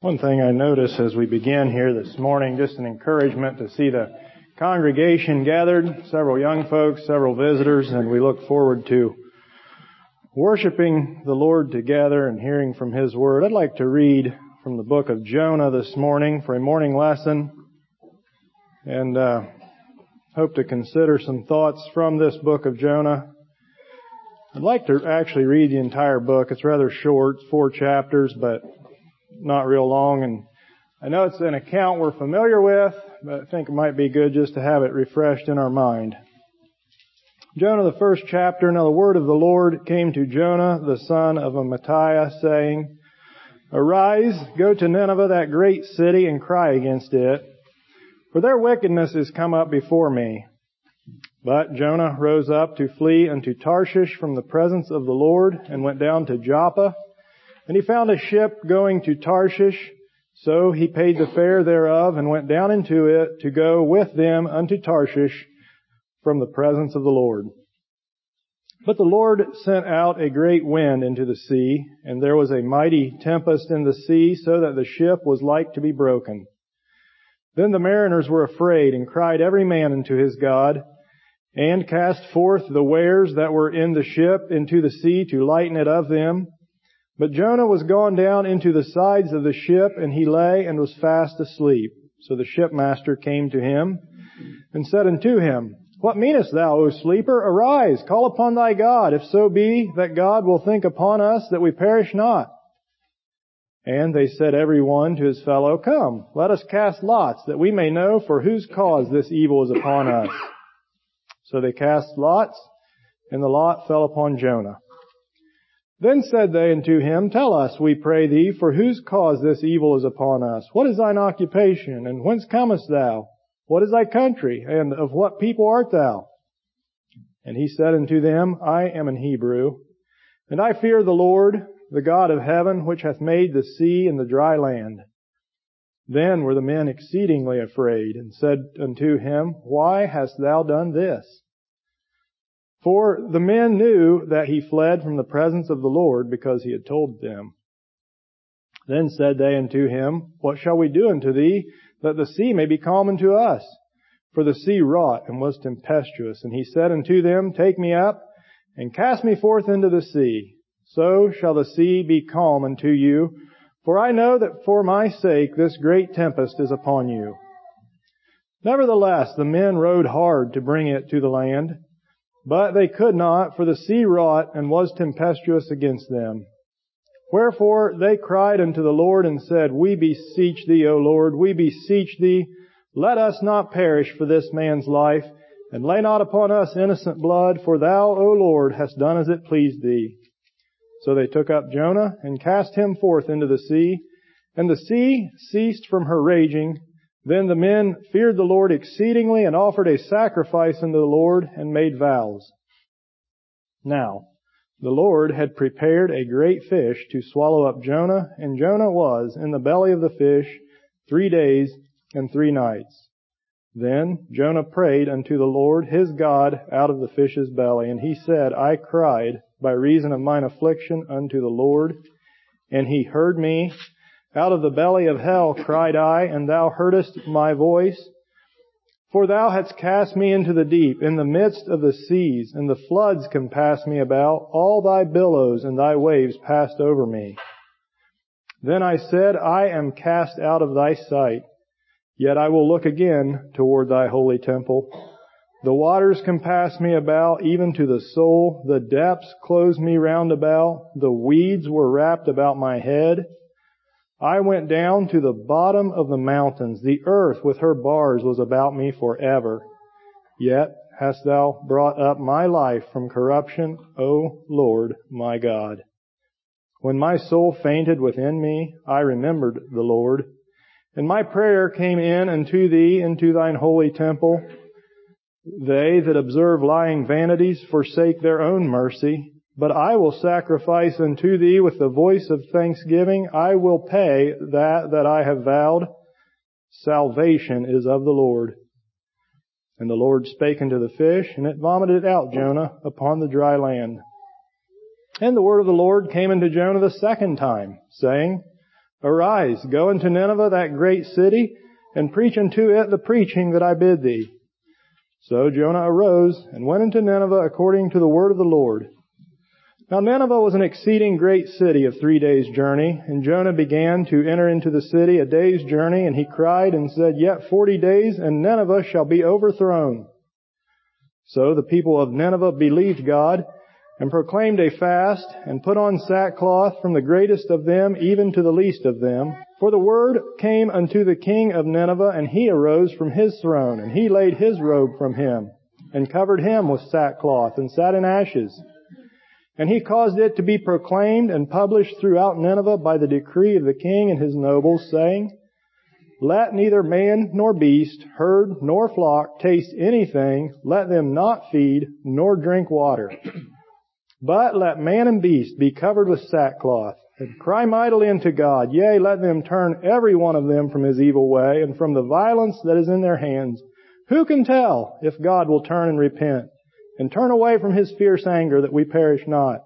One thing I notice as we begin here this morning, just an encouragement to see the congregation gathered, several young folks, several visitors, and we look forward to worshiping the Lord together and hearing from His Word. I'd like to read from the book of Jonah this morning for a morning lesson, and hope to consider some thoughts from this book of Jonah. I'd like to actually read the entire book. It's rather short, 4 chapters, but not real long, and I know it's an account we're familiar with, but I think it might be good just to have it refreshed in our mind. Jonah, the first chapter. Now the word of the Lord came to Jonah, the son of Amittai, saying, "Arise, go to Nineveh, that great city, and cry against it, for their wickedness is come up before me." But Jonah rose up to flee unto Tarshish from the presence of the Lord, and went down to Joppa. And he found a ship going to Tarshish, so he paid the fare thereof, and went down into it to go with them unto Tarshish from the presence of the Lord. But the Lord sent out a great wind into the sea, and there was a mighty tempest in the sea, so that the ship was like to be broken. Then the mariners were afraid, and cried every man unto his God, and cast forth the wares that were in the ship into the sea to lighten it of them. But Jonah was gone down into the sides of the ship, and he lay and was fast asleep. So the shipmaster came to him, and said unto him, "What meanest thou, O sleeper? Arise, call upon thy God, if so be that God will think upon us, that we perish not." And they said every one to his fellow, "Come, let us cast lots, that we may know for whose cause this evil is upon us." So they cast lots, and the lot fell upon Jonah. Then said they unto him, "Tell us, we pray thee, for whose cause this evil is upon us? What is thine occupation, and whence comest thou? What is thy country, and of what people art thou?" And he said unto them, "I am an Hebrew, and I fear the Lord, the God of heaven, which hath made the sea and the dry land." Then were the men exceedingly afraid, and said unto him, "Why hast thou done this?" For the men knew that he fled from the presence of the Lord, because he had told them. Then said they unto him, "What shall we do unto thee, that the sea may be calm unto us?" For the sea wrought and was tempestuous. And he said unto them, "Take me up, and cast me forth into the sea. So shall the sea be calm unto you. For I know that for my sake this great tempest is upon you." Nevertheless, the men rowed hard to bring it to the land. But they could not, for the sea wrought and was tempestuous against them. Wherefore they cried unto the Lord and said, "We beseech thee, O Lord, we beseech thee, let us not perish for this man's life, and lay not upon us innocent blood, for thou, O Lord, hast done as it pleased thee." So they took up Jonah and cast him forth into the sea, and the sea ceased from her raging. Then the men feared the Lord exceedingly, and offered a sacrifice unto the Lord, and made vows. Now, the Lord had prepared a great fish to swallow up Jonah, and Jonah was in the belly of the fish 3 days and 3 nights. Then Jonah prayed unto the Lord his God out of the fish's belly, and he said, "I cried by reason of mine affliction unto the Lord, and he heard me. Out of the belly of hell cried I, and thou heardest my voice. For thou hadst cast me into the deep, in the midst of the seas, and the floods compassed me about. All thy billows and thy waves passed over me. Then I said, I am cast out of thy sight. Yet I will look again toward thy holy temple. The waters compassed me about, even to the soul. The depths closed me round about. The weeds were wrapped about my head. I went down to the bottom of the mountains. The earth with her bars was about me forever. Yet hast thou brought up my life from corruption, O Lord my God. When my soul fainted within me, I remembered the Lord. And my prayer came in unto thee into thine holy temple. They that observe lying vanities forsake their own mercy. But I will sacrifice unto thee with the voice of thanksgiving. I will pay that I have vowed. Salvation is of the Lord. And the Lord spake unto the fish, and it vomited out Jonah upon the dry land. And the word of the Lord came unto Jonah the second time, saying, Arise, go into Nineveh, that great city, and preach unto it the preaching that I bid thee. So Jonah arose and went into Nineveh according to the word of the Lord. Now Nineveh was an exceeding great city of 3 days' journey, and Jonah began to enter into the city a day's journey, and he cried and said, Yet 40 days, and Nineveh shall be overthrown. So the people of Nineveh believed God, and proclaimed a fast, and put on sackcloth from the greatest of them even to the least of them. For the word came unto the king of Nineveh, and he arose from his throne, and he laid his robe from him, and covered him with sackcloth, and sat in ashes. And he caused it to be proclaimed and published throughout Nineveh by the decree of the king and his nobles, saying, Let neither man nor beast, herd nor flock taste anything, let them not feed nor drink water. But let man and beast be covered with sackcloth, and cry mightily unto God. Yea, let them turn every one of them from his evil way, and from the violence that is in their hands. Who can tell if God will turn and repent, and turn away from his fierce anger, that we perish not?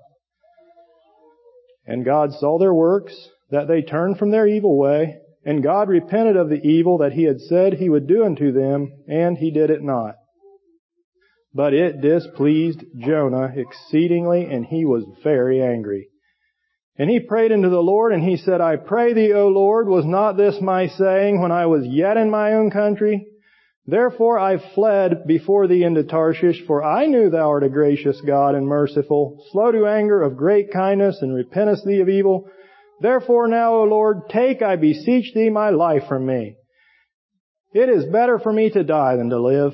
And God saw their works, that they turned from their evil way, and God repented of the evil that he had said he would do unto them, and he did it not. But it displeased Jonah exceedingly, and he was very angry. And he prayed unto the Lord, and he said, I pray thee, O Lord, was not this my saying when I was yet in my own country? Therefore I fled before thee into Tarshish, for I knew thou art a gracious God and merciful, slow to anger, of great kindness, and repentest thee of evil. Therefore now, O Lord, take, I beseech thee, my life from me. It is better for me to die than to live.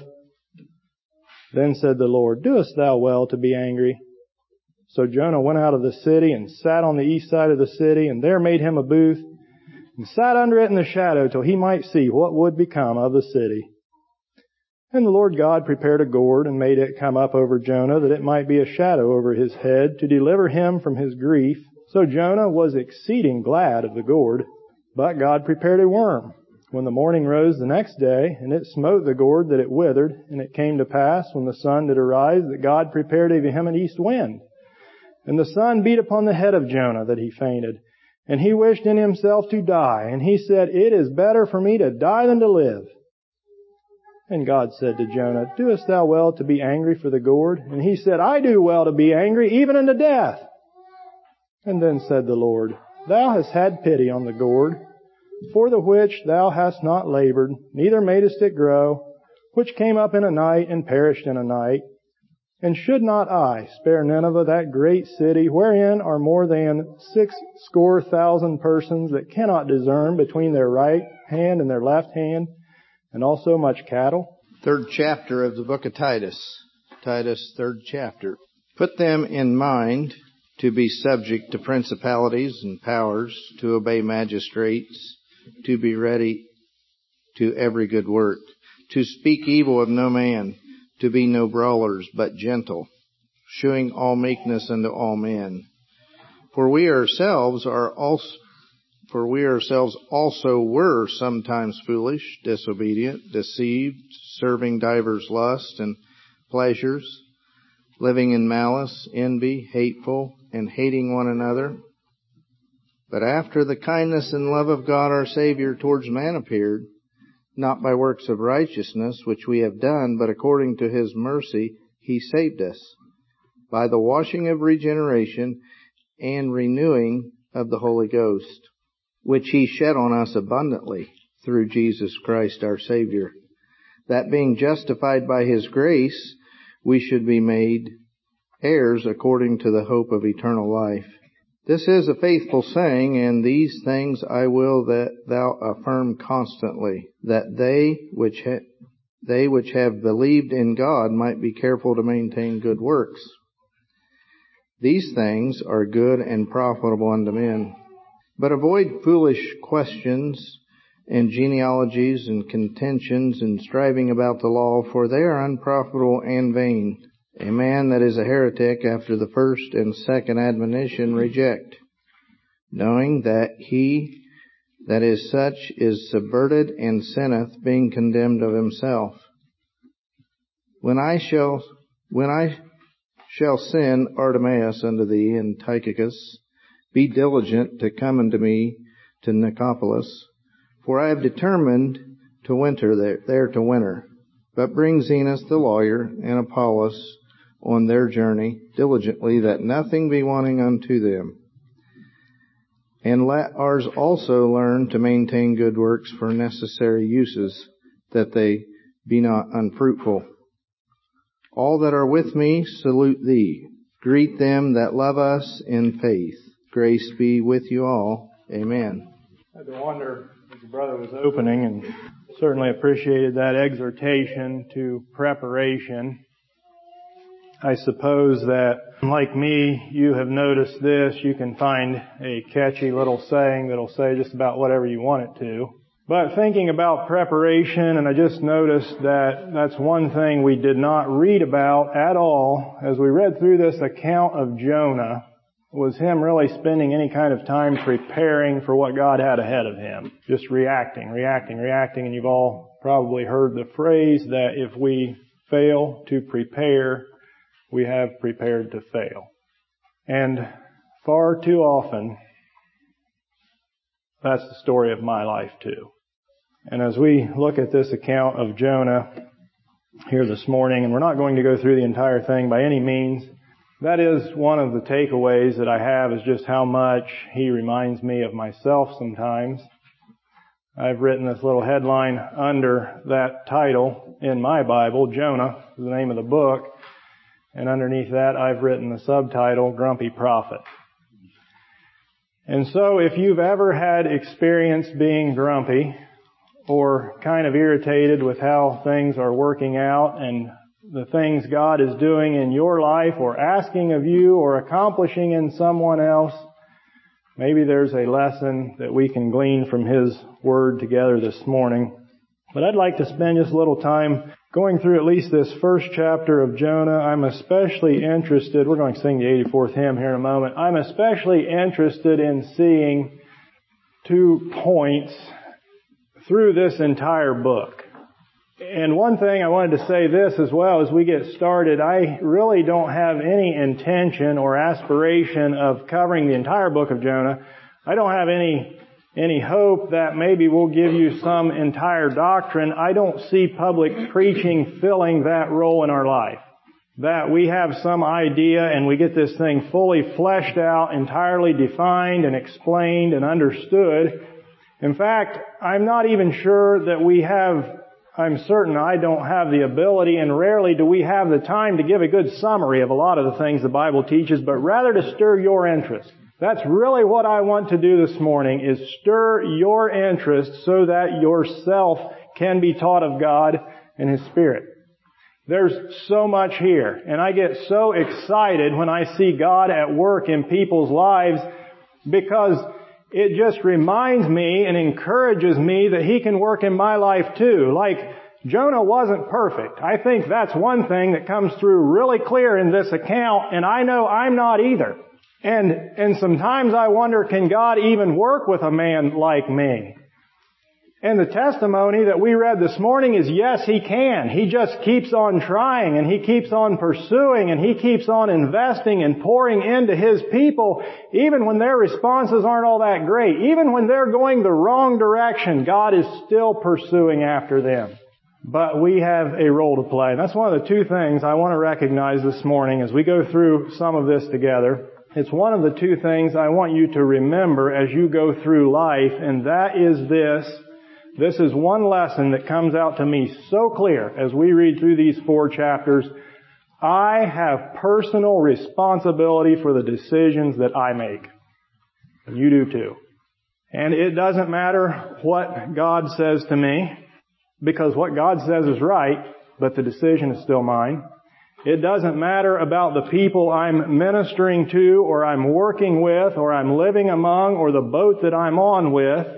Then said the Lord, Doest thou well to be angry? So Jonah went out of the city and sat on the east side of the city, and there made him a booth, and sat under it in the shadow till he might see what would become of the city. And the Lord God prepared a gourd, and made it come up over Jonah, that it might be a shadow over his head, to deliver him from his grief. So Jonah was exceeding glad of the gourd. But God prepared a worm, when the morning rose the next day, and it smote the gourd that it withered. And it came to pass, when the sun did arise, that God prepared a vehement east wind. And the sun beat upon the head of Jonah, that he fainted. And he wished in himself to die. And he said, It is better for me to die than to live. And God said to Jonah, Doest thou well to be angry for the gourd? And he said, I do well to be angry, even unto death. And then said the Lord, Thou hast had pity on the gourd, for the which thou hast not labored, neither madest it grow, which came up in a night and perished in a night. And should not I spare Nineveh, that great city, wherein are more than 60,000 persons that cannot discern between their right hand and their left hand, and also much cattle? Third chapter of the book of Titus. Titus, third chapter. Put them in mind to be subject to principalities and powers, to obey magistrates, to be ready to every good work, to speak evil of no man, to be no brawlers, but gentle, shewing all meekness unto all men. For we ourselves also were sometimes foolish, disobedient, deceived, serving divers lusts and pleasures, living in malice, envy, hateful, and hating one another. But after the kindness and love of God our Savior towards man appeared, not by works of righteousness which we have done, but according to his mercy he saved us, by the washing of regeneration and renewing of the Holy Ghost, which he shed on us abundantly through Jesus Christ our Savior, that being justified by his grace, we should be made heirs according to the hope of eternal life. This is a faithful saying, and these things I will that thou affirm constantly, that they which have believed in God might be careful to maintain good works. These things are good and profitable unto men. But avoid foolish questions and genealogies and contentions and striving about the law, for they are unprofitable and vain. A man that is a heretic after the first and second admonition reject, knowing that he that is such is subverted and sinneth, being condemned of himself. When I shall send Artemas unto thee and Tychicus, be diligent to come unto me to Nicopolis, for I have determined to winter there to winter. But bring Zenas the lawyer and Apollos on their journey diligently, that nothing be wanting unto them. And let ours also learn to maintain good works for necessary uses, that they be not unfruitful. All that are with me salute thee. Greet them that love us in faith. Grace be with you all. Amen. I had to wonder, as the brother was opening, and certainly appreciated that exhortation to preparation. I suppose that, like me, you have noticed this. You can find a catchy little saying that'll say just about whatever you want it to. But thinking about preparation, and I just noticed that that's one thing we did not read about at all as we read through this account of Jonah, was him really spending any kind of time preparing for what God had ahead of him. Just reacting. And you've all probably heard the phrase that if we fail to prepare, we have prepared to fail. And far too often, that's the story of my life too. And as we look at this account of Jonah here this morning, and we're not going to go through the entire thing by any means, that is one of the takeaways that I have, is just how much he reminds me of myself sometimes. I've written this little headline under that title in my Bible, Jonah is the name of the book, and underneath that I've written the subtitle, Grumpy Prophet. And so if you've ever had experience being grumpy or kind of irritated with how things are working out and the things God is doing in your life or asking of you or accomplishing in someone else, maybe there's a lesson that we can glean from His Word together this morning. But I'd like to spend just a little time going through at least this first chapter of Jonah. I'm especially interested, we're going to sing the 84th hymn here in a moment. I'm especially interested in seeing 2 points through this entire book. And one thing I wanted to say this as well as we get started, I really don't have any intention or aspiration of covering the entire book of Jonah. I don't have any hope that maybe we'll give you some entire doctrine. I don't see public preaching filling that role in our life. That we have some idea and we get this thing fully fleshed out, entirely defined and explained and understood. In fact, I'm not even sure that I'm certain I don't have the ability, and rarely do we have the time to give a good summary of a lot of the things the Bible teaches, but rather to stir your interest. That's really what I want to do this morning, is stir your interest so that yourself can be taught of God and His Spirit. There's so much here, and I get so excited when I see God at work in people's lives, because it just reminds me and encourages me that He can work in my life too. Like, Jonah wasn't perfect. I think that's one thing that comes through really clear in this account, and I know I'm not either. And sometimes I wonder, can God even work with a man like me? And the testimony that we read this morning is yes, He can. He just keeps on trying, and He keeps on pursuing, and He keeps on investing and pouring into His people, even when their responses aren't all that great. Even when they're going the wrong direction, God is still pursuing after them. But we have a role to play. And that's one of the 2 things I want to recognize this morning as we go through some of this together. It's one of the 2 things I want you to remember as you go through life, and that is this. This is one lesson that comes out to me so clear as we read through these 4 chapters. I have personal responsibility for the decisions that I make. And you do too. And it doesn't matter what God says to me, because what God says is right, but the decision is still mine. It doesn't matter about the people I'm ministering to, or I'm working with, or I'm living among, or the boat that I'm on with.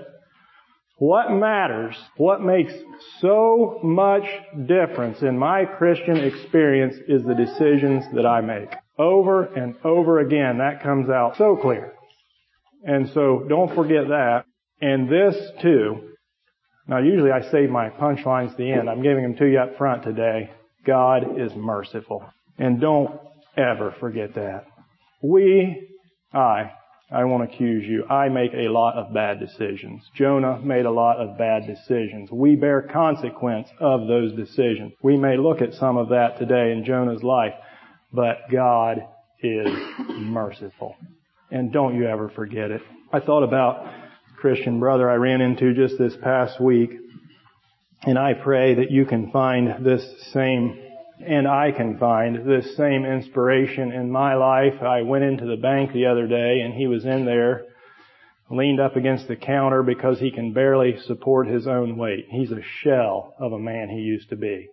What matters, what makes so much difference in my Christian experience is the decisions that I make. Over and over again, that comes out so clear. And so don't forget that. And this too. Now usually I save my punchlines to the end. I'm giving them to you up front today. God is merciful. And don't ever forget that. I I won't accuse you. I make a lot of bad decisions. Jonah made a lot of bad decisions. We bear consequence of those decisions. We may look at some of that today in Jonah's life, but God is merciful. And don't you ever forget it. I thought about a Christian brother I ran into just this past week, and I pray that you can find this same, and I can find this same inspiration in my life. I went into the bank the other day, and he was in there, leaned up against the counter because he can barely support his own weight. He's a shell of a man he used to be.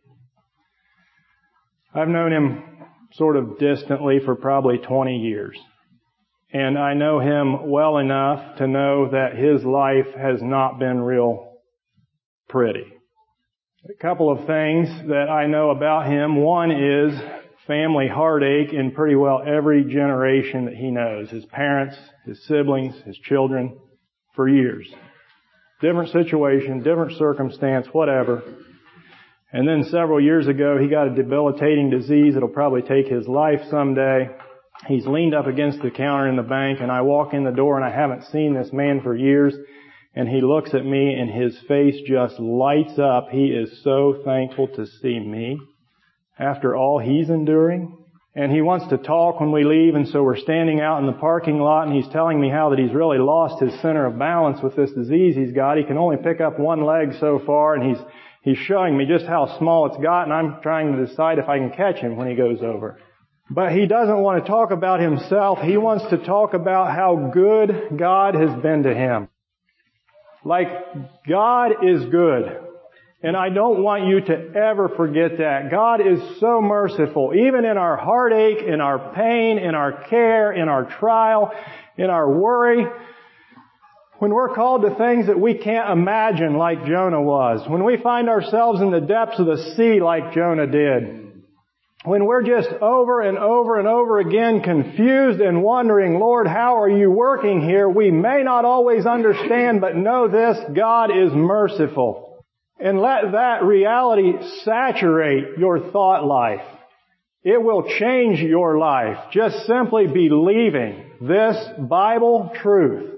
I've known him sort of distantly for probably 20 years. And I know him well enough to know that his life has not been real pretty. A couple of things that I know about him. One is family heartache in pretty well every generation that he knows. His parents, his siblings, his children, for years. Different situation, different circumstance, whatever. And then several years ago, he got a debilitating disease that'll probably take his life someday. He's leaned up against the counter in the bank, and I walk in the door, and I haven't seen this man for years. And he looks at me, and his face just lights up. He is so thankful to see me after all he's enduring. And he wants to talk when we leave, and so we're standing out in the parking lot, and he's telling me how that he's really lost his center of balance with this disease he's got. He can only pick up one leg so far, and he's showing me just how small it's got, and I'm trying to decide if I can catch him when he goes over. But he doesn't want to talk about himself. He wants to talk about how good God has been to him. Like, God is good. And I don't want you to ever forget that. God is so merciful. Even in our heartache, in our pain, in our care, in our trial, in our worry, when we're called to things that we can't imagine like Jonah was, when we find ourselves in the depths of the sea like Jonah did, when we're just over and over and over again confused and wondering, Lord, how are you working here? We may not always understand, but know this, God is merciful. And let that reality saturate your thought life. It will change your life. Just simply believing this Bible truth.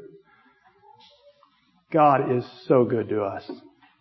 God is so good to us.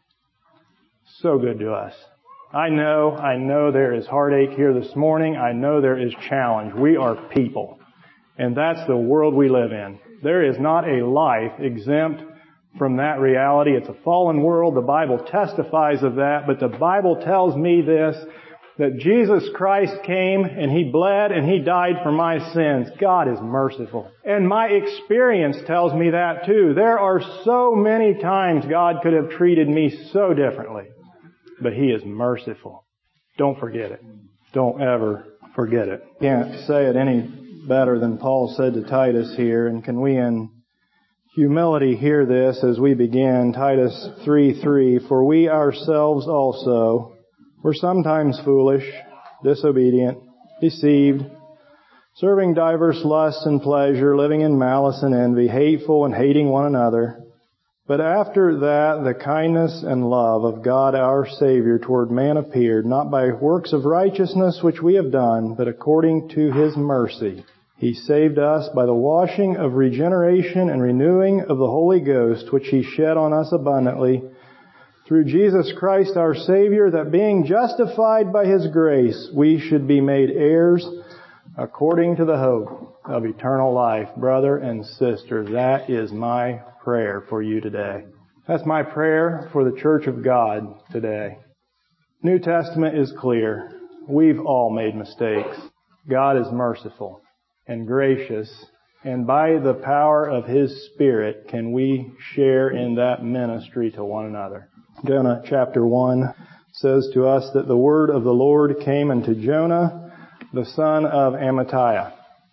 So good to us. I know there is heartache here this morning. I know there is challenge. We are people. And that's the world we live in. There is not a life exempt from that reality. It's a fallen world. The Bible testifies of that. But the Bible tells me this, that Jesus Christ came and He bled and He died for my sins. God is merciful. And my experience tells me that too. There are so many times God could have treated me so differently. But He is merciful. Don't forget it. Don't ever forget it. Can't say it any better than Paul said to Titus here. And can we in humility hear this as we begin? Titus 3:3. For we ourselves also were sometimes foolish, disobedient, deceived, serving diverse lusts and pleasure, living in malice and envy, hateful and hating one another. But after that, the kindness and love of God our Savior toward man appeared, not by works of righteousness which we have done, but according to His mercy. He saved us by the washing of regeneration and renewing of the Holy Ghost, which He shed on us abundantly, through Jesus Christ our Savior, that being justified by His grace, we should be made heirs according to the hope of eternal life. Brother and sister, that is my prayer for you today. That's my prayer for the Church of God today. New Testament is clear. We've all made mistakes. God is merciful and gracious, and by the power of His Spirit can we share in that ministry to one another. Jonah chapter 1 says to us that the word of the Lord came unto Jonah, the son of Amittai.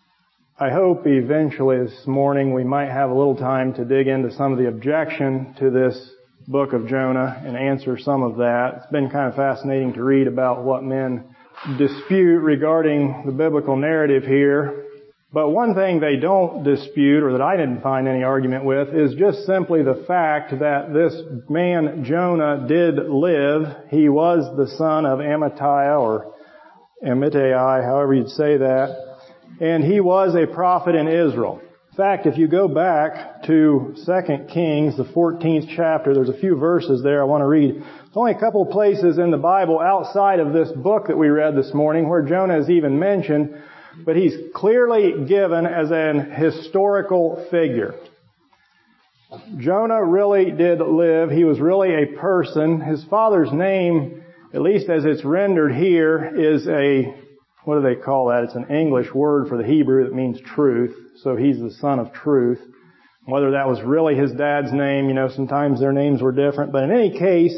I hope eventually this morning we might have a little time to dig into some of the objection to this book of Jonah and answer some of that. It's been kind of fascinating to read about what men dispute regarding the biblical narrative here. But one thing they don't dispute, or that I didn't find any argument with, is just simply the fact that this man Jonah did live. He was the son of Amittai, or Amittai, however you'd say that. And he was a prophet in Israel. In fact, if you go back to 2 Kings, the 14th chapter, there's a few verses there I want to read. There's only a couple of places in the Bible outside of this book that we read this morning where Jonah is even mentioned, but he's clearly given as an historical figure. Jonah really did live. He was really a person. His father's name, at least as it's rendered here, is what do they call that? It's an English word for the Hebrew that means truth. So he's the son of truth. Whether that was really his dad's name, sometimes their names were different. But in any case,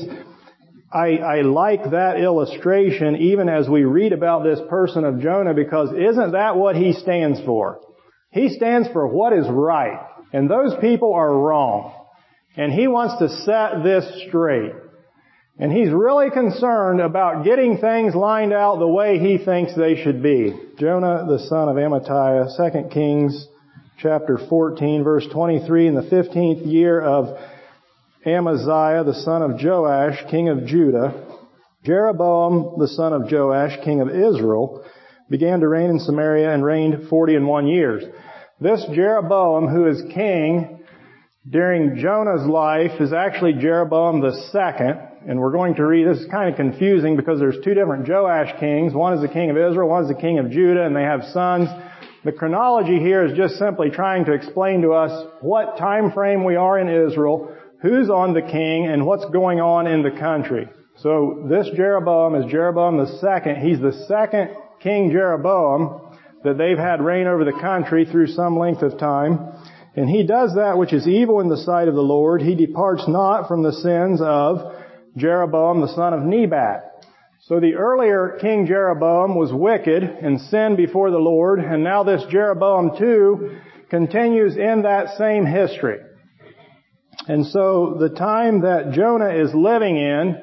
I like that illustration even as we read about this person of Jonah, because isn't that what he stands for? He stands for what is right. And those people are wrong. And he wants to set this straight. And he's really concerned about getting things lined out the way he thinks they should be. Jonah, the son of Amittai, 2 Kings chapter 14, verse 23, in the 15th year of Amaziah, the son of Joash, king of Judah, Jeroboam, the son of Joash, king of Israel, began to reign in Samaria and reigned 41 years. This Jeroboam, who is king during Jonah's life, is actually Jeroboam the second. And we're going to read, this is kind of confusing because there's two different Joash kings. One is the king of Israel, one is the king of Judah, and they have sons. The chronology here is just simply trying to explain to us what time frame we are in Israel, who's on the king, and what's going on in the country. So this Jeroboam is Jeroboam the second. He's the second King Jeroboam that they've had reign over the country through some length of time. And he does that which is evil in the sight of the Lord. He departs not from the sins of Jeroboam the son of Nebat. So the earlier King Jeroboam was wicked and sinned before the Lord, and now this Jeroboam too continues in that same history. And so the time that Jonah is living in,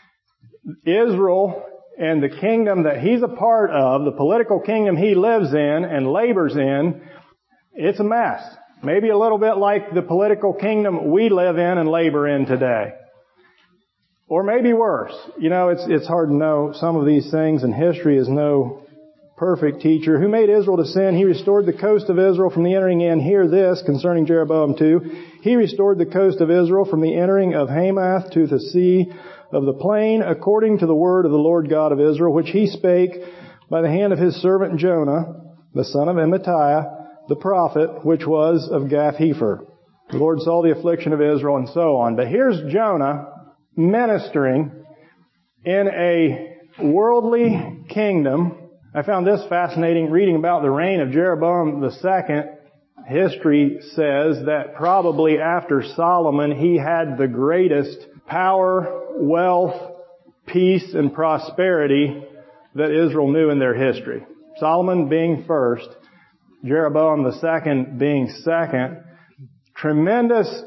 Israel and the kingdom that he's a part of, the political kingdom he lives in and labors in, it's a mess. Maybe a little bit like the political kingdom we live in and labor in today. Or maybe worse. It's hard to know some of these things, and history is no perfect teacher. Who made Israel to sin? He restored the coast of Israel from the entering in. Hear this concerning Jeroboam too. He restored the coast of Israel from the entering of Hamath to the sea of the plain, according to the word of the Lord God of Israel, which he spake by the hand of his servant Jonah, the son of Amittai, the prophet, which was of Gath-hepher. The Lord saw the affliction of Israel, and so on. But here's Jonah ministering in a worldly kingdom. I found this fascinating reading about the reign of Jeroboam II. History says that probably after Solomon, he had the greatest power, wealth, peace, and prosperity that Israel knew in their history. Solomon being first, Jeroboam II being second. Tremendous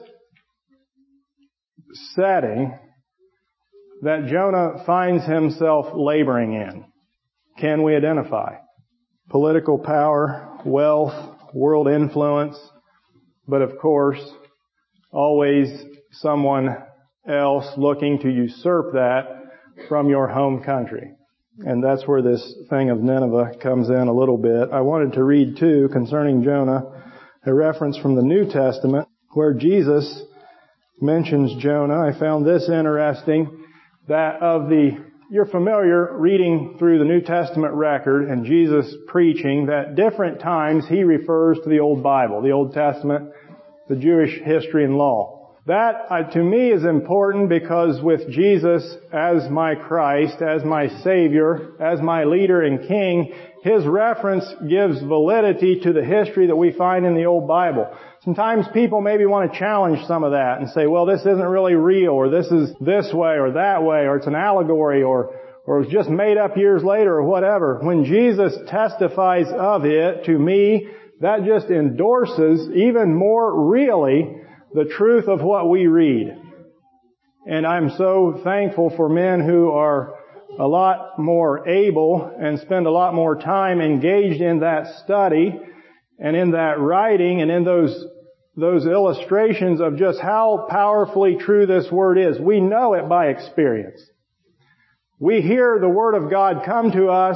setting that Jonah finds himself laboring in. Can we identify? Political power, wealth, world influence, but of course, always someone else looking to usurp that from your home country. And that's where this thing of Nineveh comes in a little bit. I wanted to read too, concerning Jonah, a reference from the New Testament where Jesus mentions Jonah. I found this interesting, that you're familiar reading through the New Testament record and Jesus preaching that different times he refers to the Old Bible, the Old Testament, the Jewish history and law. That, to me, is important because with Jesus as my Christ, as my Savior, as my leader and King, his reference gives validity to the history that we find in the Old Bible. Sometimes people maybe want to challenge some of that and say, well, this isn't really real, or this is this way or that way, or it's an allegory, or it was just made up years later, or whatever. When Jesus testifies of it, to me, that just endorses even more really the truth of what we read. And I'm so thankful for men who are a lot more able and spend a lot more time engaged in that study and in that writing and in those illustrations of just how powerfully true this Word is. We know it by experience. We hear the Word of God come to us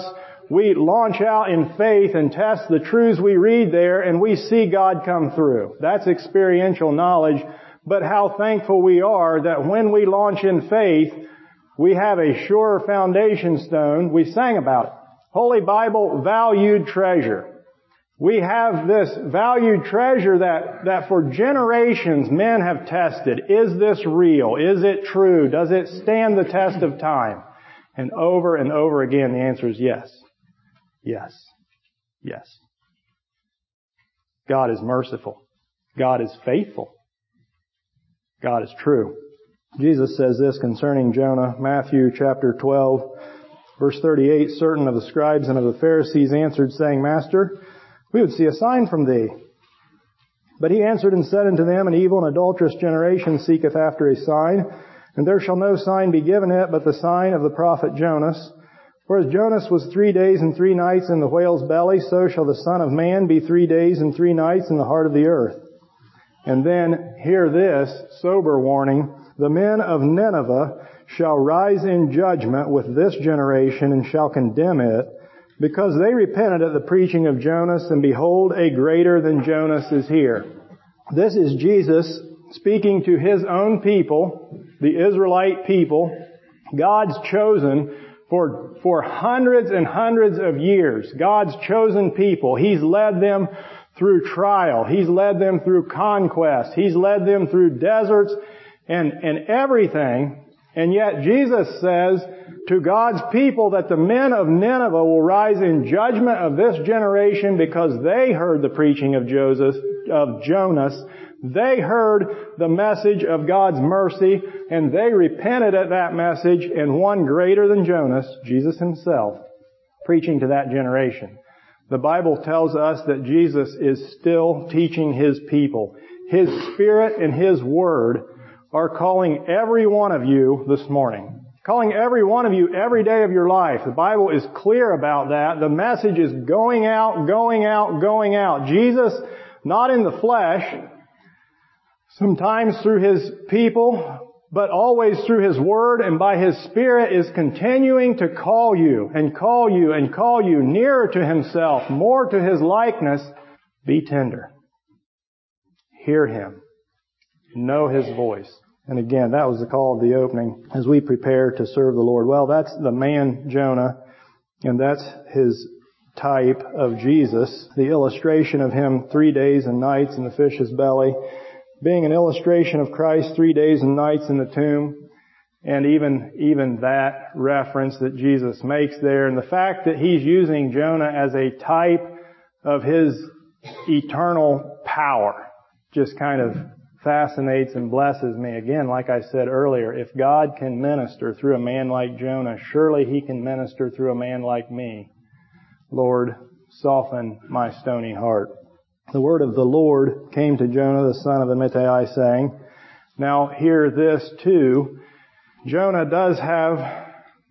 we launch out in faith and test the truths we read there, and we see God come through. That's experiential knowledge. But how thankful we are that when we launch in faith, we have a sure foundation stone. We sang about it. Holy Bible, valued treasure. We have this valued treasure that for generations men have tested. Is this real? Is it true? Does it stand the test of time? And over again, the answer is yes. Yes. Yes. God is merciful. God is faithful. God is true. Jesus says this concerning Jonah, Matthew chapter 12, verse 38, certain of the scribes and of the Pharisees answered, saying, Master, we would see a sign from thee. But he answered and said unto them, An evil and adulterous generation seeketh after a sign, and there shall no sign be given it but the sign of the prophet Jonas. For as Jonas was 3 days and 3 nights in the whale's belly, so shall the Son of Man be 3 days and 3 nights in the heart of the earth. And then, hear this, sober warning, the men of Nineveh shall rise in judgment with this generation and shall condemn it, because they repented at the preaching of Jonas, and behold, a greater than Jonas is here. This is Jesus speaking to His own people, the Israelite people, God's chosen for hundreds and hundreds of years. God's chosen people. He's led them through trial. He's led them through conquest. He's led them through deserts and everything. And yet Jesus says to God's people that the men of Nineveh will rise in judgment of this generation because they heard the preaching of Jonas. They heard the message of God's mercy, and they repented at that message, and one greater than Jonas, Jesus Himself, preaching to that generation. The Bible tells us that Jesus is still teaching His people. His Spirit and His Word are calling every one of you this morning. Calling every one of you every day of your life. The Bible is clear about that. The message is going out, going out, going out. Jesus, not in the flesh, sometimes through His people, but always through His Word and by His Spirit, is continuing to call you and call you and call you nearer to Himself, more to His likeness. Be tender. Hear Him. Know His voice. And again, that was the call of the opening as we prepare to serve the Lord. Well, that's the man Jonah, and that's his type of Jesus. The illustration of Him 3 days and nights in the fish's belly, being an illustration of Christ 3 days and nights in the tomb, and even that reference that Jesus makes there, and the fact that He's using Jonah as a type of His eternal power just kind of fascinates and blesses me. Again, like I said earlier, if God can minister through a man like Jonah, surely He can minister through a man like me. Lord, soften my stony heart. The word of the Lord came to Jonah, the son of Amittai, saying, now hear this too. Jonah does have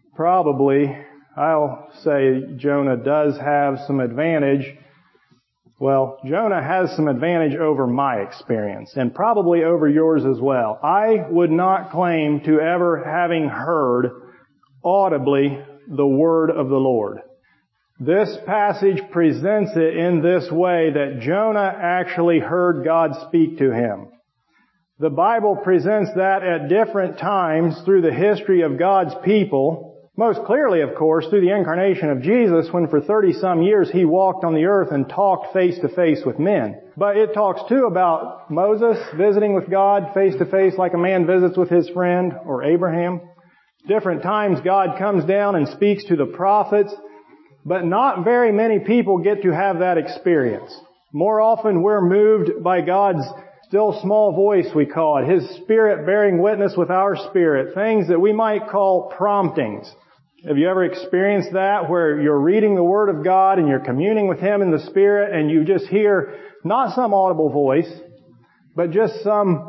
I'll say Jonah does have some advantage. Well, Jonah has some advantage over my experience, and probably over yours as well. I would not claim to ever having heard audibly the word of the Lord. This passage presents it in this way, that Jonah actually heard God speak to him. The Bible presents that at different times through the history of God's people. Most clearly, of course, through the incarnation of Jesus, when for 30-some years He walked on the earth and talked face to face with men. But it talks too about Moses visiting with God face to face like a man visits with his friend, or Abraham. Different times God comes down and speaks to the prophets, but not very many people get to have that experience. More often we're moved by God's still small voice, we call it, His Spirit bearing witness with our spirit, things that we might call promptings. Have you ever experienced that, where you're reading the Word of God and you're communing with Him in the Spirit, and you just hear not some audible voice, but just some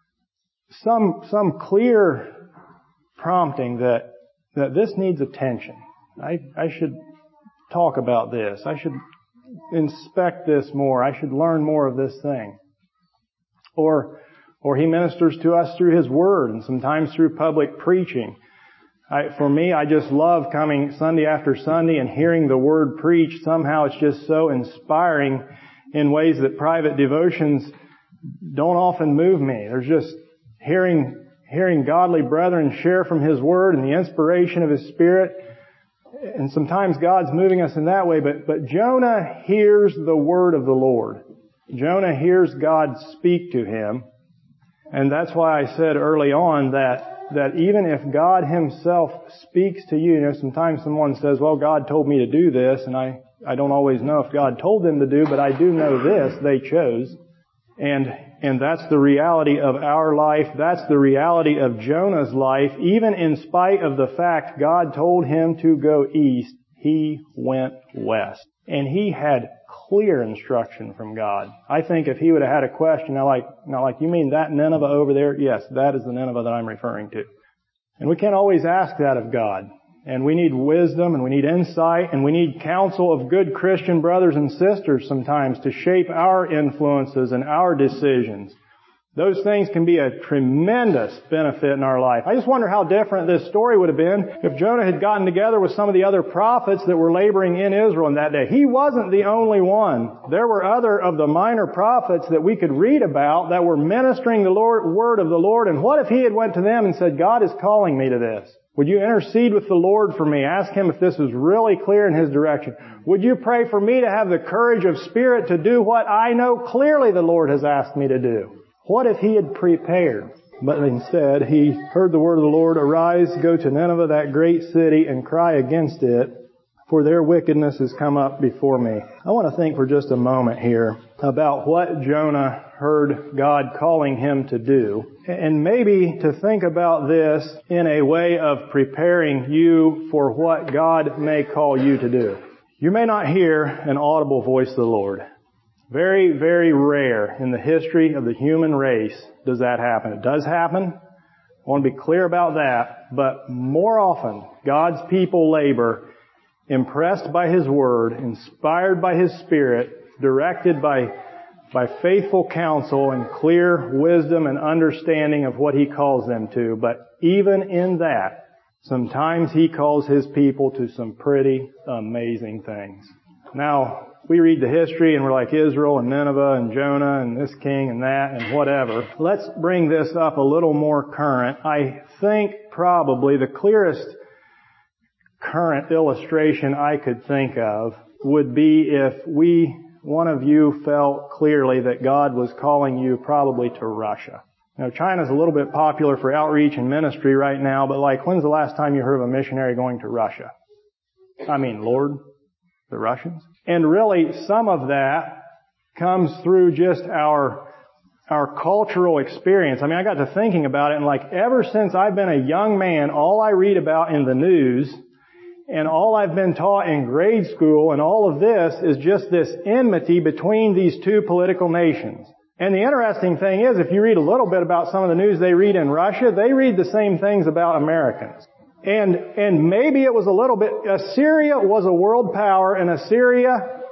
clear prompting that this needs attention. I should talk about this. I should inspect this more. I should learn more of this thing. Or He ministers to us through His Word, and sometimes through public preaching. For me, I just love coming Sunday after Sunday and hearing the Word preached. Somehow it's just so inspiring in ways that private devotions don't often move me. There's just hearing godly brethren share from His Word and the inspiration of His Spirit. And sometimes God's moving us in that way, but Jonah hears the Word of the Lord. Jonah hears God speak to him. And that's why I said early on that even if God Himself speaks to you, sometimes someone says, well, God told me to do this, and I don't always know if God told them to do, but I do know this, they chose. And that's the reality of our life. That's the reality of Jonah's life. Even in spite of the fact God told him to go east, he went west. And he had clear instruction from God. I think if he would have had a question, now like, you mean that Nineveh over there? Yes, that is the Nineveh that I'm referring to. And we can't always ask that of God. And we need wisdom, and we need insight, and we need counsel of good Christian brothers and sisters sometimes to shape our influences and our decisions. Those things can be a tremendous benefit in our life. I just wonder how different this story would have been if Jonah had gotten together with some of the other prophets that were laboring in Israel in that day. He wasn't the only one. There were other of the minor prophets that we could read about that were ministering the word of the Lord. And what if he had went to them and said, God is calling me to this? Would you intercede with the Lord for me? Ask Him if this is really clear in His direction. Would you pray for me to have the courage of spirit to do what I know clearly the Lord has asked me to do? What if he had prepared? But instead, he heard the word of the Lord, arise, go to Nineveh, that great city, and cry against it, for their wickedness has come up before me. I want to think for just a moment here about what Jonah heard God calling him to do, and maybe to think about this in a way of preparing you for what God may call you to do. You may not hear an audible voice of the Lord. Very, very rare in the history of the human race does that happen. It does happen. I want to be clear about that. But more often, God's people labor impressed by His Word, inspired by His Spirit, directed by faithful counsel and clear wisdom and understanding of what He calls them to. But even in that, sometimes He calls His people to some pretty amazing things. Now, we read the history and we're like Israel and Nineveh and Jonah and this king and that and whatever. Let's bring this up a little more current. I think probably the clearest current illustration I could think of would be if one of you felt clearly that God was calling you probably to Russia. Now, China's a little bit popular for outreach and ministry right now, but like, when's the last time you heard of a missionary going to Russia? I mean, Lord, the Russians? And really, some of that comes through just our cultural experience. I mean, I got to thinking about it, and like, ever since I've been a young man, all I read about in the news and all I've been taught in grade school and all of this is just this enmity between these two political nations. And the interesting thing is, if you read a little bit about some of the news they read in Russia, they read the same things about Americans. And maybe it was a little bit, Assyria was a world power, and Assyria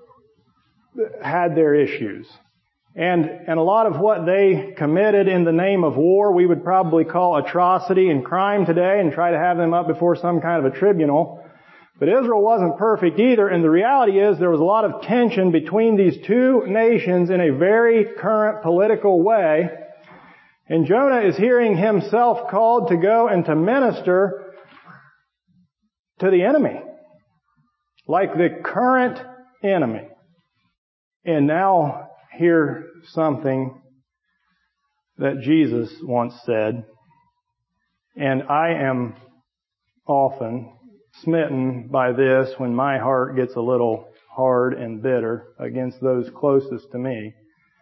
had their issues. And a lot of what they committed in the name of war, we would probably call atrocity and crime today and try to have them up before some kind of a tribunal. But Israel wasn't perfect either, and the reality is there was a lot of tension between these two nations in a very current political way. And Jonah is hearing himself called to go and to minister to the enemy, like the current enemy. And now hear something that Jesus once said, and I am often smitten by this when my heart gets a little hard and bitter against those closest to me.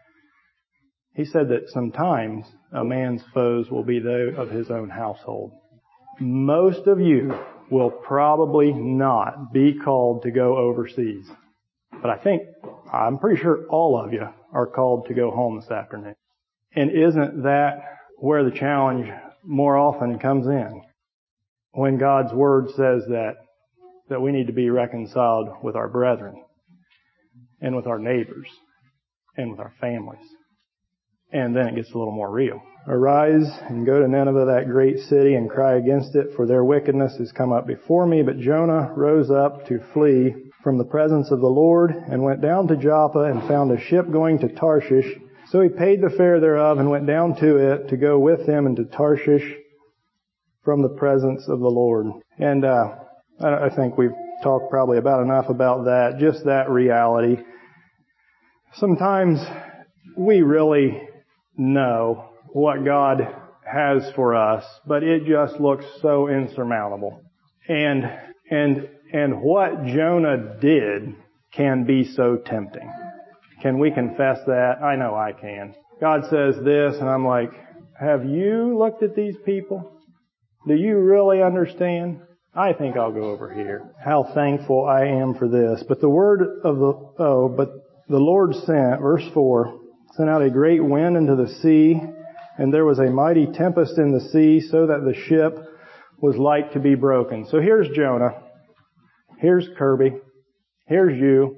He said that sometimes a man's foes will be those of his own household. Most of you will probably not be called to go overseas. But I'm pretty sure all of you are called to go home this afternoon. And isn't that where the challenge more often comes in? When God's Word says that we need to be reconciled with our brethren and with our neighbors and with our families And then it gets a little more real. Arise and go to Nineveh, that great city, and cry against it, for their wickedness has come up before me. But Jonah rose up to flee from the presence of the Lord, and went down to Joppa, and found a ship going to Tarshish. So he paid the fare thereof, and went down to it, to go with them into Tarshish from the presence of the Lord. And I think we've talked probably about enough about that, just that reality. Sometimes we really know what God has for us, but it just looks so insurmountable. And what Jonah did can be so tempting. Can we confess that? I know I can. God says this, and I'm like, have you looked at these people? Do you really understand? I think I'll go over here. How thankful I am for this. But the Lord sent, verse 4, sent out a great wind into the sea, and there was a mighty tempest in the sea, so that the ship was like to be broken. So here's Jonah. Here's Kirby. Here's you.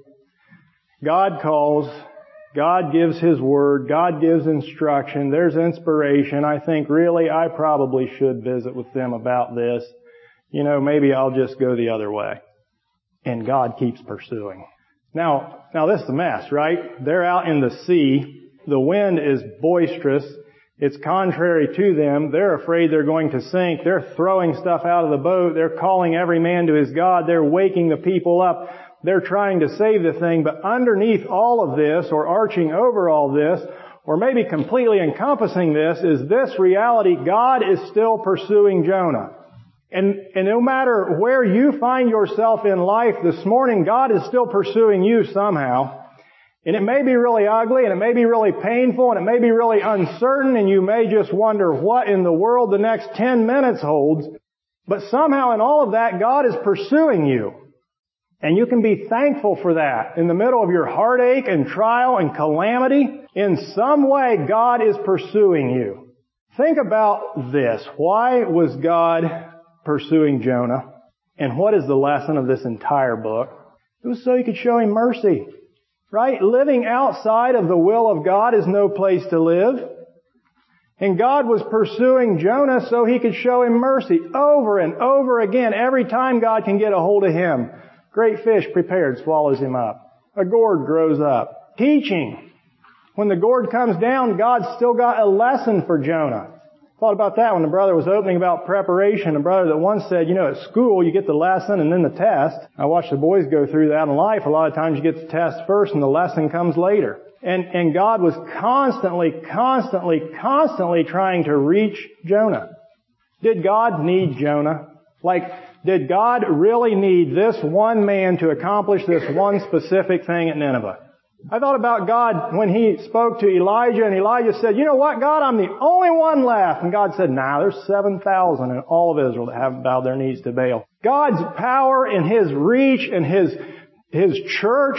God calls. God gives His Word. God gives instruction. There's inspiration. I think really I probably should visit with them about this. Maybe I'll just go the other way. And God keeps pursuing. Now this is a mess, right? They're out in the sea. The wind is boisterous. It's contrary to them. They're afraid they're going to sink. They're throwing stuff out of the boat. They're calling every man to his God. They're waking the people up. They're trying to save the thing. But underneath all of this, or arching over all this, or maybe completely encompassing this, is this reality: God is still pursuing Jonah. And no matter where you find yourself in life this morning, God is still pursuing you somehow. And it may be really ugly, and it may be really painful, and it may be really uncertain, and you may just wonder what in the world the next 10 minutes holds. But somehow in all of that, God is pursuing you. And you can be thankful for that. In the middle of your heartache and trial and calamity, in some way God is pursuing you. Think about this. Why was God pursuing Jonah? And what is the lesson of this entire book? It was so He could show him mercy. Right? Living outside of the will of God is no place to live. And God was pursuing Jonah so He could show him mercy over and over again. Every time God can get a hold of him, great fish prepared swallows him up. A gourd grows up. Teaching. When the gourd comes down, God's still got a lesson for Jonah. Thought about that when the brother was opening about preparation. A brother that once said, at school you get the lesson and then the test. I watch the boys go through that in life. A lot of times you get the test first and the lesson comes later. And God was constantly trying to reach Jonah. Did God need Jonah? Did God really need this one man to accomplish this one specific thing at Nineveh? I thought about God when He spoke to Elijah, and Elijah said, you know what, God, I'm the only one left. And God said, there's 7,000 in all of Israel that haven't bowed their knees to Baal. God's power and His reach and His church,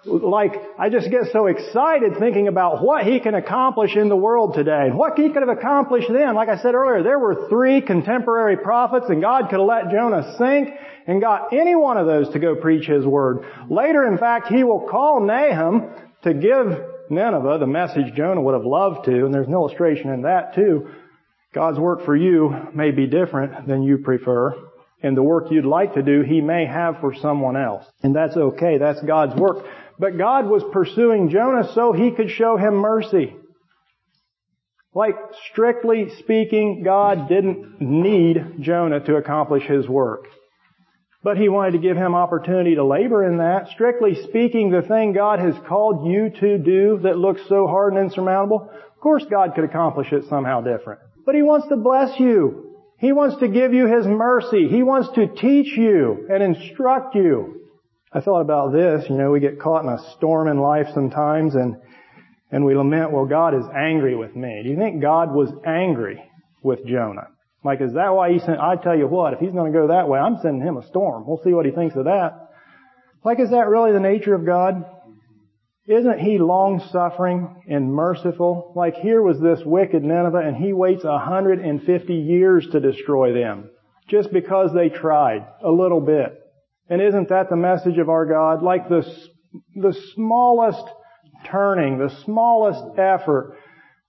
I just get so excited thinking about what He can accomplish in the world today. And what He could have accomplished then. Like I said earlier, there were 3 contemporary prophets, and God could have let Jonah sink and got any one of those to go preach His word. Later, in fact, He will call Nahum to give Nineveh the message Jonah would have loved to, and there's an illustration in that too. God's work for you may be different than you prefer, and the work you'd like to do, He may have for someone else. And that's okay. That's God's work. But God was pursuing Jonah so He could show him mercy. Strictly speaking, God didn't need Jonah to accomplish His work. But He wanted to give him opportunity to labor in that. Strictly speaking, the thing God has called you to do that looks so hard and insurmountable, of course God could accomplish it somehow different. But He wants to bless you. He wants to give you His mercy. He wants to teach you and instruct you. I thought about this. We get caught in a storm in life sometimes, and we lament, well, God is angry with me. Do you think God was angry with Jonah? Is that why He sent? I tell you what, if He's going to go that way, I'm sending him a storm. We'll see what He thinks of that. Is that really the nature of God? Isn't He long-suffering and merciful? Here was this wicked Nineveh, and He waits 150 years to destroy them, just because they tried a little bit. And isn't that the message of our God? The smallest turning, the smallest effort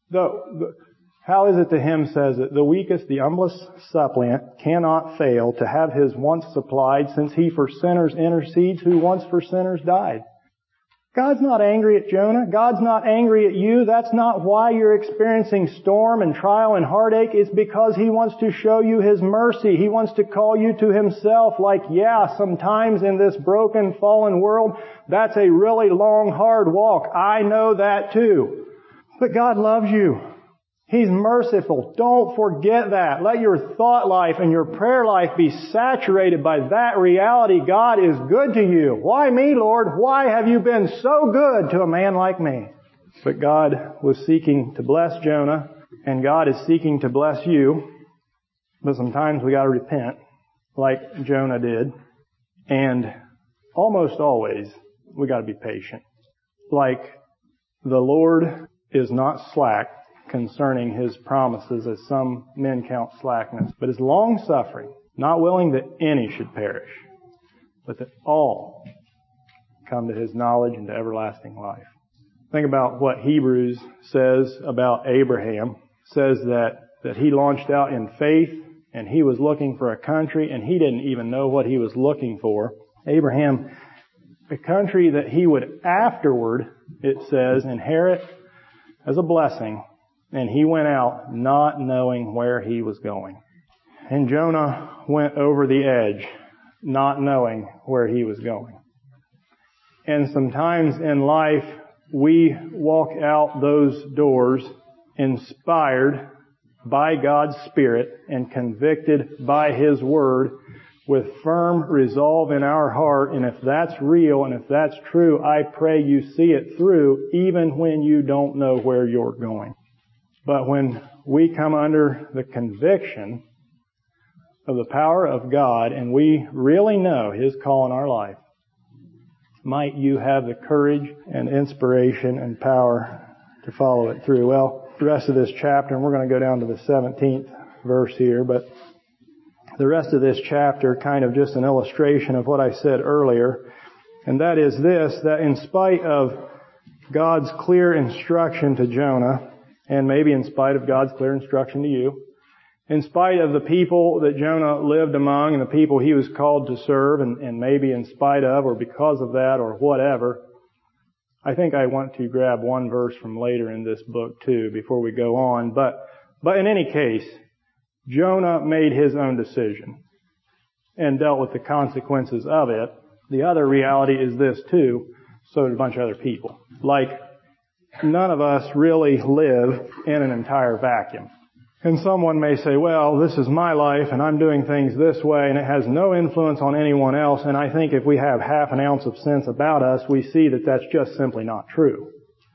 How is it the hymn says it? The weakest, the humblest suppliant cannot fail to have his wants supplied, since he for sinners intercedes who once for sinners died. God's not angry at Jonah. God's not angry at you. That's not why you're experiencing storm and trial and heartache. It's because He wants to show you His mercy. He wants to call you to Himself. Like, yeah, sometimes in this broken, fallen world, that's a really long, hard walk. I know that too. But God loves you. He's merciful. Don't forget that. Let your thought life and your prayer life be saturated by that reality. God is good to you. Why me, Lord? Why have you been so good to a man like me? But God was seeking to bless Jonah, and God is seeking to bless you. But sometimes we got to repent, like Jonah did. And almost always, we got to be patient. Like the Lord is not slack concerning His promises, as some men count slackness, but is long-suffering, not willing that any should perish, but that all come to His knowledge and to everlasting life. Think about what Hebrews says about Abraham. It says that he launched out in faith, and he was looking for a country, and he didn't even know what he was looking for. Abraham, a country that he would afterward, it says, inherit as a blessing. And he went out not knowing where he was going. And Jonah went over the edge, not knowing where he was going. And sometimes in life, we walk out those doors inspired by God's Spirit and convicted by His Word with firm resolve in our heart. And if that's real and if that's true, I pray you see it through even when you don't know where you're going. But when we come under the conviction of the power of God and we really know His call in our life, might you have the courage and inspiration and power to follow it through. Well, the rest of this chapter, and we're going to go down to the 17th verse here, but the rest of this chapter kind of just an illustration of what I said earlier, and that is this, that in spite of God's clear instruction to Jonah, and maybe in spite of God's clear instruction to you, in spite of the people that Jonah lived among and the people he was called to serve, and maybe in spite of or because of that or whatever, I think I want to grab one verse from later in this book too before we go on. But in any case, Jonah made his own decision and dealt with the consequences of it. The other reality is this too, so did a bunch of other people. Like, none of us really live in an entire vacuum. And someone may say, well, this is my life and I'm doing things this way and it has no influence on anyone else. And I think if we have half an ounce of sense about us, we see that that's just simply not true.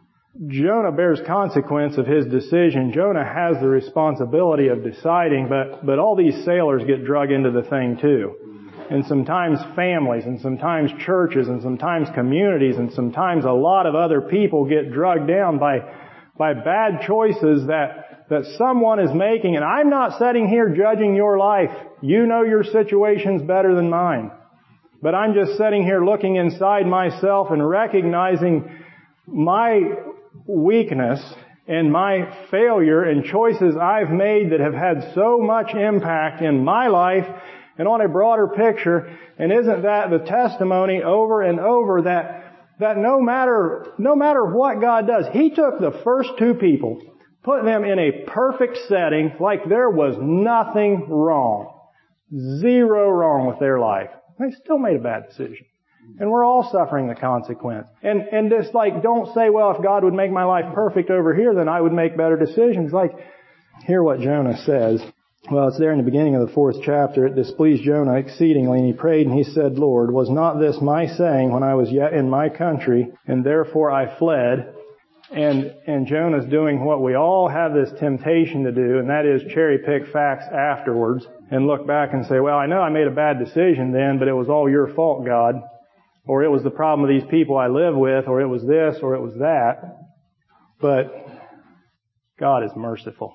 Jonah bears consequence of his decision. Jonah has the responsibility of deciding, but all these sailors get drug into the thing too. And sometimes families, and sometimes churches, and sometimes communities, and sometimes a lot of other people get drugged down by bad choices that someone is making. And I'm not sitting here judging your life. You know your situation's better than mine. But I'm just sitting here looking inside myself and recognizing my weakness and my failure and choices I've made that have had so much impact in my life and on a broader picture. And isn't that the testimony over and over that no matter what God does, He took the first two people, put them in a perfect setting like there was nothing wrong. Zero wrong with their life. They still made a bad decision. And we're all suffering the consequence. And just like, don't say, well, if God would make my life perfect over here, then I would make better decisions. Like, hear what Jonah says. Well, it's there in the beginning of the 4th chapter. It displeased Jonah exceedingly, and he prayed, and he said, Lord, was not this my saying when I was yet in my country, and therefore I fled? And Jonah's doing what we all have this temptation to do, and that is cherry pick facts afterwards and look back and say, well, I know I made a bad decision then, but it was all your fault, God. Or it was the problem of these people I live with, or it was this, or it was that. But God is merciful.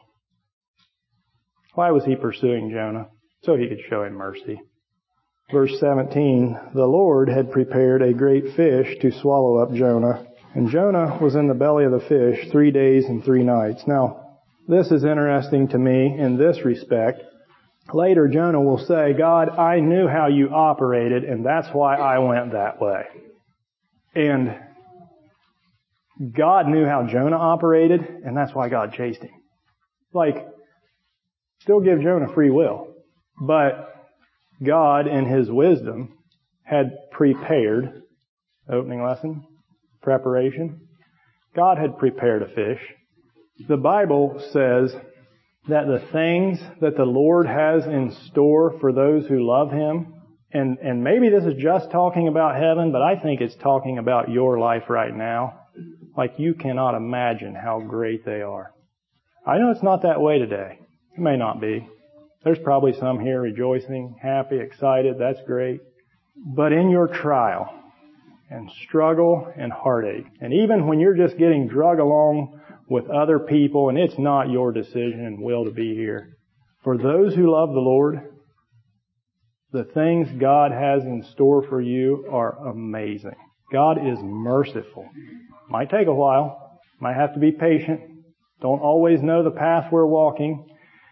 Why was He pursuing Jonah? So He could show him mercy. Verse 17, the Lord had prepared a great fish to swallow up Jonah. And Jonah was in the belly of the fish 3 days and 3 nights. Now, this is interesting to me in this respect. Later, Jonah will say, God, I knew how you operated, and that's why I went that way. And God knew how Jonah operated, and that's why God chased him. Like, still give Jonah free will. But God, in His wisdom, had prepared, opening lesson, preparation. God had prepared a fish. The Bible says that the things that the Lord has in store for those who love Him, and maybe this is just talking about heaven, but I think it's talking about your life right now. Like you cannot imagine how great they are. I know it's not that way today. It may not be. There's probably some here rejoicing, happy, excited. That's great. But in your trial and struggle and heartache, and even when you're just getting drug along with other people and it's not your decision and will to be here, for those who love the Lord, the things God has in store for you are amazing. God is merciful. Might take a while. Might have to be patient. Don't always know the path we're walking.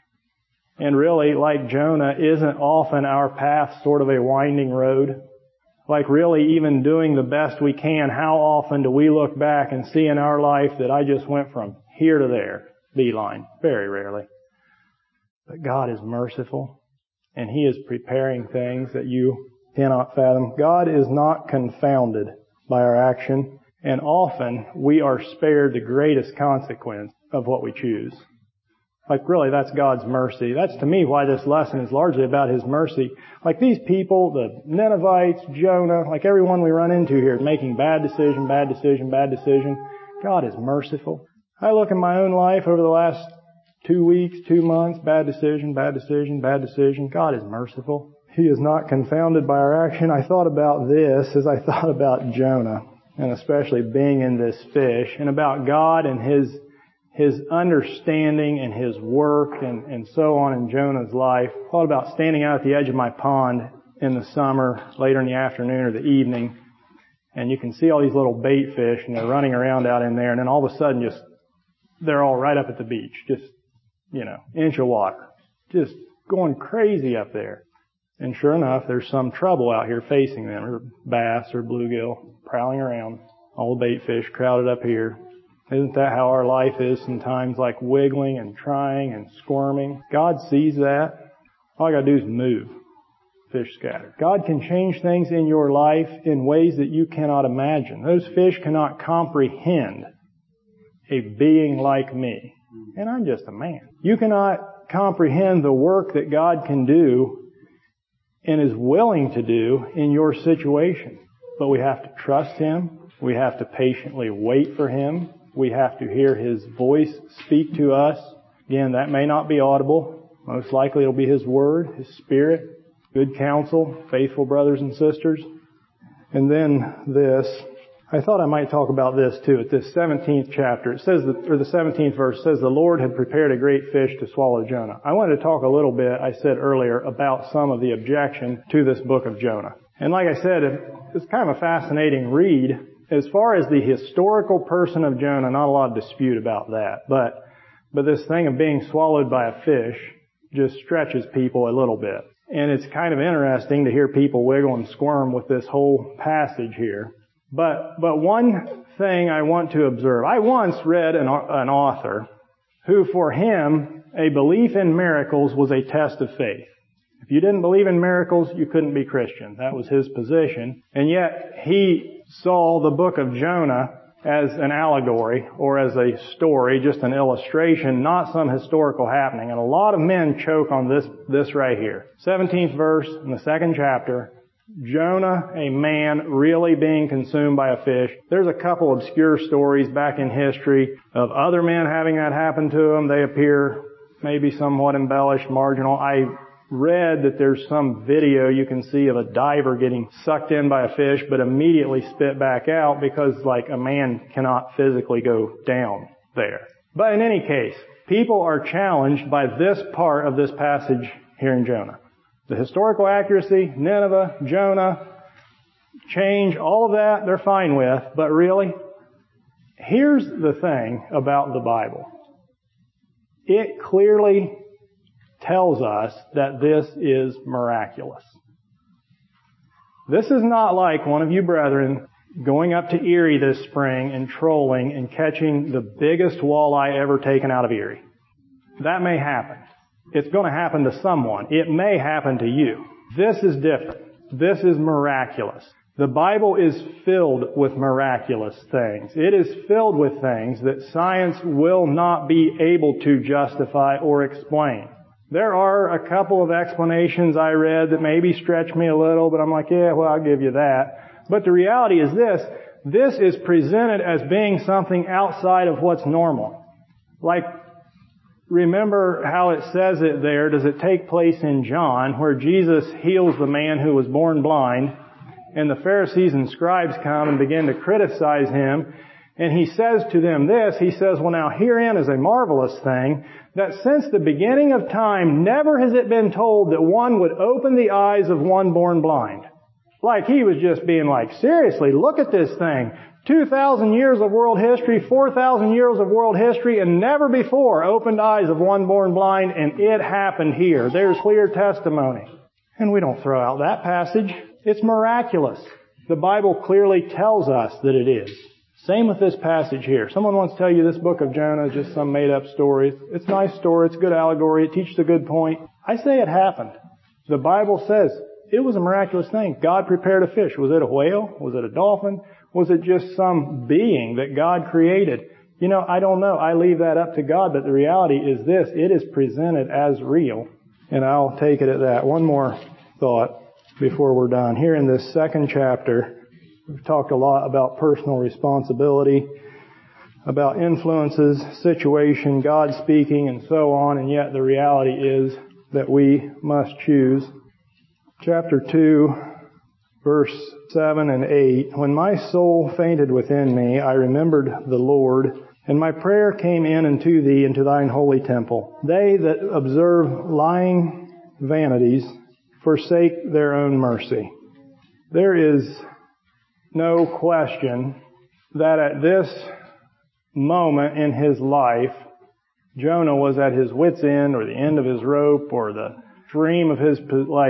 And really, like Jonah, isn't often our path sort of a winding road? Like really even doing the best we can, how often do we look back and see in our life that I just went from here to there, beeline? Very rarely. But God is merciful, and He is preparing things that you cannot fathom. God is not confounded by our action, and often we are spared the greatest consequence of what we choose. Like really, that's God's mercy. That's to me why this lesson is largely about His mercy. Like these people, the Ninevites, Jonah, like everyone we run into here, making bad decision, bad decision, bad decision. God is merciful. I look in my own life over the last 2 weeks, 2 months, bad decision, bad decision, bad decision. God is merciful. He is not confounded by our action. I thought about this as I thought about Jonah, and especially being in this fish, and about God and His understanding and His work and so on in Jonah's life. I thought about standing out at the edge of my pond in the summer, later in the afternoon or the evening, and you can see all these little bait fish and they're running around out in there, and then all of a sudden they're all right up at the beach, just, inch of water. Just going crazy up there. And sure enough, there's some trouble out here facing them, or bass or bluegill prowling around. All the bait fish crowded up here. Isn't that how our life is sometimes, like wiggling and trying and squirming? God sees that. All I gotta do is move. Fish scatter. God can change things in your life in ways that you cannot imagine. Those fish cannot comprehend a being like me. And I'm just a man. You cannot comprehend the work that God can do and is willing to do in your situation. But we have to trust Him. We have to patiently wait for Him. We have to hear His voice speak to us. Again, that may not be audible. Most likely it'll be His Word, His Spirit, good counsel, faithful brothers and sisters. And then this. I thought I might talk about this too. At this 17th chapter, it says, the 17th verse says, the Lord had prepared a great fish to swallow Jonah. I wanted to talk a little bit, I said earlier, about some of the objection to this book of Jonah. And like I said, it's kind of a fascinating read. As far as the historical person of Jonah, not a lot of dispute about that. But this thing of being swallowed by a fish just stretches people a little bit. And it's kind of interesting to hear people wiggle and squirm with this whole passage here. But one thing I want to observe. I once read an author who, for him, a belief in miracles was a test of faith. If you didn't believe in miracles, you couldn't be Christian. That was his position. And yet, he saw the book of Jonah as an allegory or as a story, just an illustration, not some historical happening. And a lot of men choke on this right here. 17th verse in the 2nd chapter. Jonah, a man really being consumed by a fish. There's a couple obscure stories back in history of other men having that happen to them. They appear maybe somewhat embellished, marginal. I read that there's some video you can see of a diver getting sucked in by a fish but immediately spit back out because like a man cannot physically go down there. But in any case, people are challenged by this part of this passage here in Jonah. The historical accuracy, Nineveh, Jonah, change, all of that they're fine with, but really, Here's the thing about the Bible. It clearly tells us that this is miraculous. This is not like one of you brethren going up to Erie this spring and trolling and catching the biggest walleye ever taken out of Erie. That may happen. It's going to happen to someone. It may happen to you. This is different. This is miraculous. The Bible is filled with miraculous things. It is filled with things that science will not be able to justify or explain. There are a couple of explanations I read that maybe stretch me a little, but I'm like, yeah, well, I'll give you that. But the reality is this is presented as being something outside of what's normal. Like, remember how it says it there. Does it take place in John, where Jesus heals the man who was born blind, and the Pharisees and scribes come and begin to criticize him, and he says to them this, he says, well, now herein is a marvelous thing, that since the beginning of time, never has it been told that one would open the eyes of one born blind. Like he was just being like, seriously, look at this thing. 2,000 years of world history, 4,000 years of world history, and never before opened eyes of one born blind, and it happened here. There's clear testimony. And we don't throw out that passage. It's miraculous. The Bible clearly tells us that it is. Same with this passage here. Someone wants to tell you this book of Jonah is just some made-up story. It's a nice story. It's a good allegory. It teaches a good point. I say it happened. The Bible says it was a miraculous thing. God prepared a fish. Was it a whale? Was it a dolphin? Was it just some being that God created? You know, I don't know. I leave that up to God, but the reality is this. It is presented as real, and I'll take it at that. One more thought before we're done. Here in this second chapter, we've talked a lot about personal responsibility, about influences, situation, God speaking, and so on, and yet the reality is that we must choose. Chapter 2, verse 7 and 8, when my soul fainted within me, I remembered the Lord, and my prayer came in unto thee, into thine holy temple. They that observe lying vanities forsake their own mercy. There is no question that at this moment in his life, Jonah was at his wit's end, or the end of his rope, or the dream of his,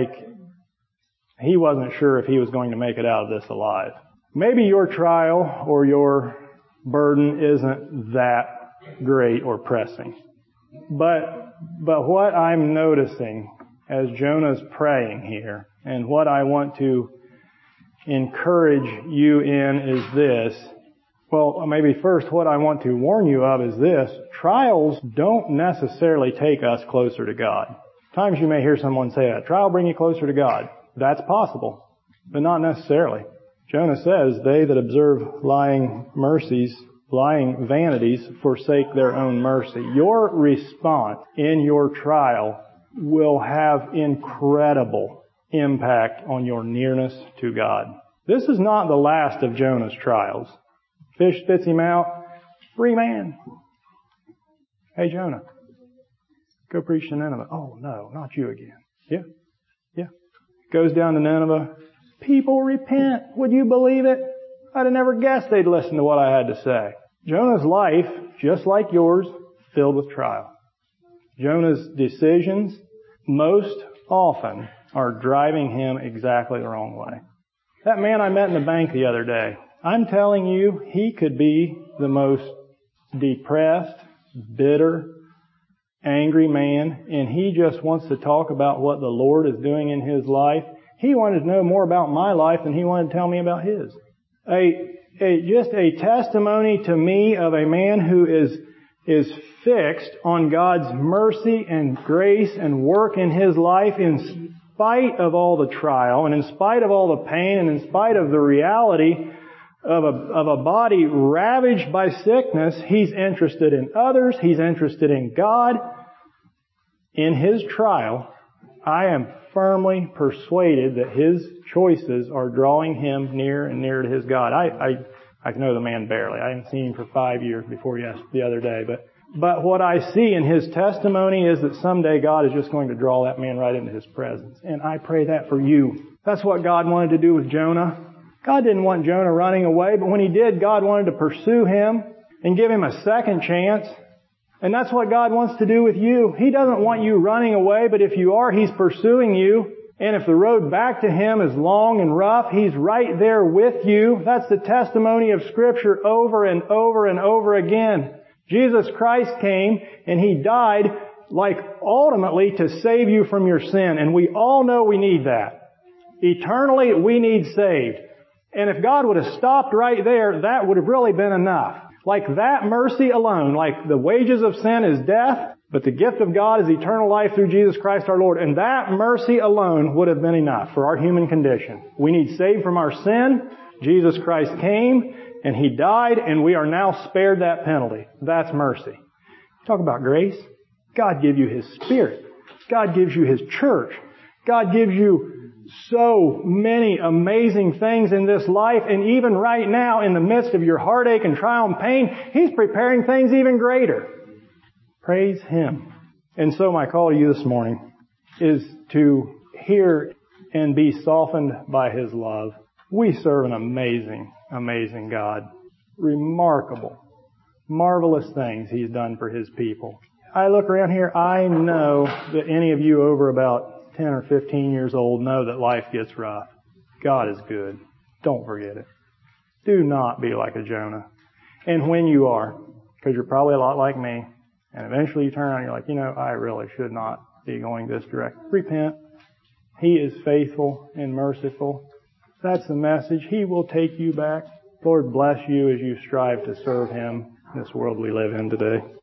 he wasn't sure if he was going to make it out of this alive. Maybe your trial or your burden isn't that great or pressing. But what I'm noticing as Jonah's praying here, and what I want to encourage you in is this. Well, maybe first what I want to warn you of is this. Trials don't necessarily take us closer to God. Times you may hear someone say that. Trial bring you closer to God. That's possible, but not necessarily. Jonah says, they that observe lying vanities forsake their own mercy. Your response in your trial will have incredible impact on your nearness to God. This is not the last of Jonah's trials. Fish spits him out. Free man. Hey, Jonah, go preach to Nineveh. Oh, no, not you again. Yeah. Goes down to Nineveh. People repent. Would you believe it? I'd have never guessed they'd listen to what I had to say. Jonah's life, just like yours, filled with trial. Jonah's decisions, most often, are driving him exactly the wrong way. That man I met in the bank the other day, I'm telling you, he could be the most depressed, bitter, angry man, and he just wants to talk about what the Lord is doing in his life. He wanted to know more about my life than he wanted to tell me about his. Just a testimony to me of a man who is fixed on God's mercy and grace and work in his life in spite of all the trial and in spite of all the pain and in spite of the reality of a body ravaged by sickness. He's interested in others. He's interested in God. In his trial, I am firmly persuaded that his choices are drawing him near and nearer to his God. I know the man barely. I haven't seen him for 5 years before the other day. But what I see in his testimony is that someday God is just going to draw that man right into his presence. And I pray that for you. That's what God wanted to do with Jonah. God didn't want Jonah running away, but when he did, God wanted to pursue him. and give Him a second chance. And that's what God wants to do with you. He doesn't want you running away, but if you are, He's pursuing you. And if the road back to Him is long and rough, He's right there with you. That's the testimony of Scripture over and over and over again. Jesus Christ came and He died ultimately to save you from your sin. And we all know we need that. Eternally, we need saved. And if God would have stopped right there, that would have really been enough. Like that mercy alone, like the wages of sin is death, but the gift of God is eternal life through Jesus Christ our Lord. And that mercy alone would have been enough for our human condition. We need saved from our sin. Jesus Christ came and He died, and we are now spared that penalty. That's mercy. Talk about grace. God gives you His Spirit. God gives you His church. God gives you so many amazing things in this life, and even right now, in the midst of your heartache and trial and pain, He's preparing things even greater. Praise Him. And so my call to you this morning is to hear and be softened by His love. We serve an amazing, amazing God. Remarkable, marvelous things He's done for His people. I look around here, I know that any of you over about 10 or 15 years old know that life gets rough. God is good. Don't forget it. Do not be like a Jonah. And when you are, because you're probably a lot like me, and eventually you turn around and you're like, I really should not be going this direction. Repent. He is faithful and merciful. That's the message. He will take you back. Lord bless you as you strive to serve Him in this world we live in today.